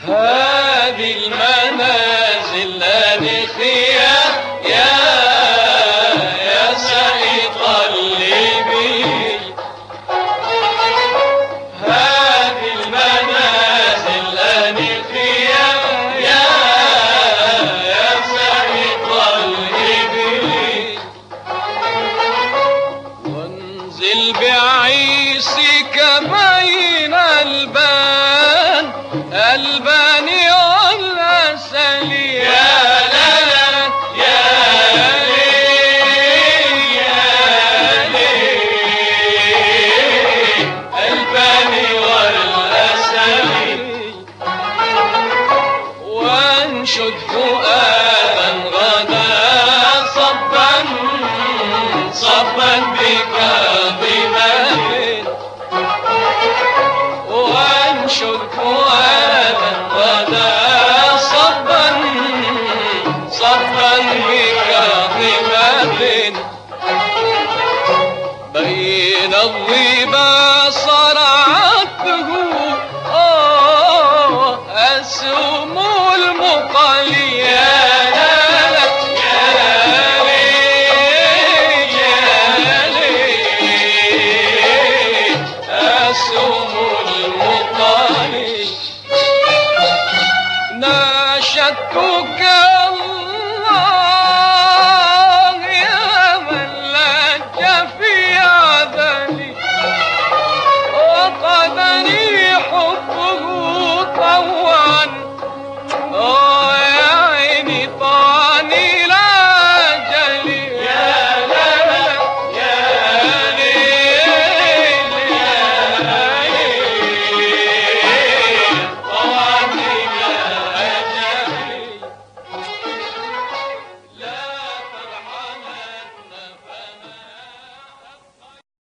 هذه المنازل التي فيها يا سعيد قلبي. هذه المنازل التي فيها يا سعيد قلبي. وانزل بعيسك بين البان والعسل يا لا يا لي البان والعسل. وانشد فؤادا غدا صبا بكاظمة. وانشد فؤادا غدا صبا بكاظمة. بين الظبا صرعته أسهم المقالية. ناشدتك